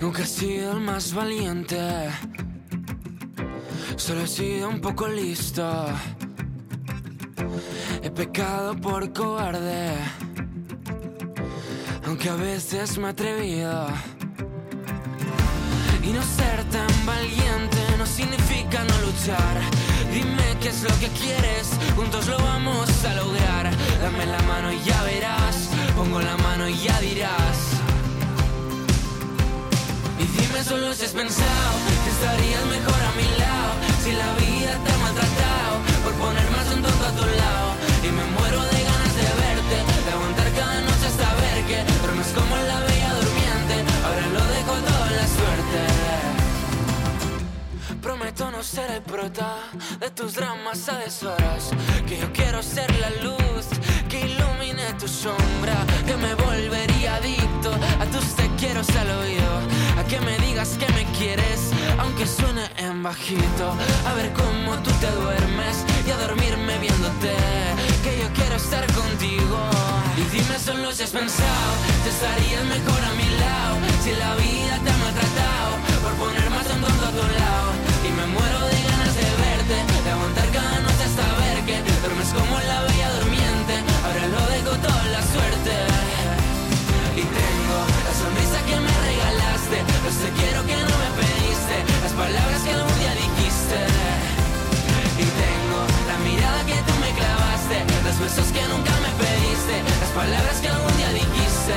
Nunca he sido el más valiente, solo he sido un poco listo. He pecado por cobarde, aunque a veces me he atrevido. Y no ser tan valiente no significa no luchar. Dime qué es lo que quieres, juntos lo vamos a lograr. Dame la mano y ya verás, pongo la mano y ya dirás. Y dime solo si has pensado que estarías mejor a mi lado. Si la vida te ha maltratado por poner más de un tonto a tu lado. Y me muero de ganas de verte, de aguantar cada noche hasta ver que duermes como la bella durmiente. Ahora lo dejo todo en la suerte. Prometo no ser el prota de tus dramas a deshoras, que yo quiero ser la luz que ilumine tu sombra, que me volvería adicto a tus te quiero al oído, a que me digas que me quieres aunque suene en bajito, a ver cómo tú te duermes y a dormirme viéndote, que yo quiero estar contigo. Y dime solo si has pensado que estarías mejor a mi lado. Si la vida te ha maltratado por poner más de un tonto a tu lado. Y me muero de ganas de verte, de aguantar cada noche hasta ver que duermes como la bella durmiente. Ahora lo dejo todo en la suerte. Y tengo la sonrisa que me regalaste, los te quiero que no me pediste, las palabras que algún día dijiste. Y tengo la mirada que tú me clavaste, los besos que nunca me pediste, las palabras que algún día dijiste.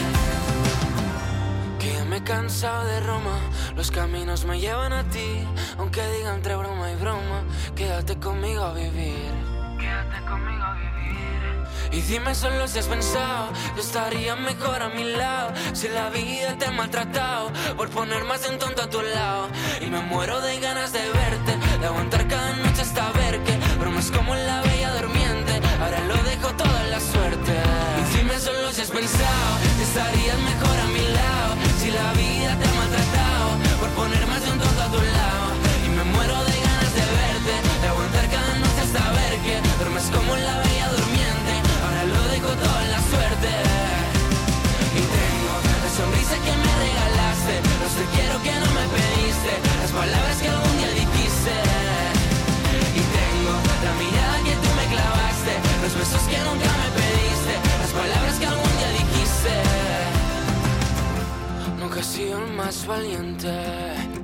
Que ya me he cansado de Roma, los caminos me llevan a ti, aunque diga entre broma y broma, quédate conmigo a vivir. Quédate conmigo a vivir. Y dime solo si has pensado que estaría mejor a mi lado. Si la vida te ha maltratado por poner más de un tonto a tu lado. Y me muero de ganas de verte, de aguantar cada noche hasta ver que bromas como la bella durmiente. Ahora lo dejo todo en la suerte. Y dime solo si has pensado que estarías mejor a mi lado. Si la vida te ha maltratado por poner más de un tonto a tu lado. Y me muero de ganas de verte, de aguantar cada noche hasta ver que duermes como la bella durmiente. Ahora lo dejo todo en la suerte. Y tengo la sonrisa que me regalaste, los te quiero que no me pediste, las palabras que algún día dijiste. Y tengo la mirada que tú me clavaste, los besos que nunca me pediste, las palabras que algún día dijiste. Nunca he sido el más valiente,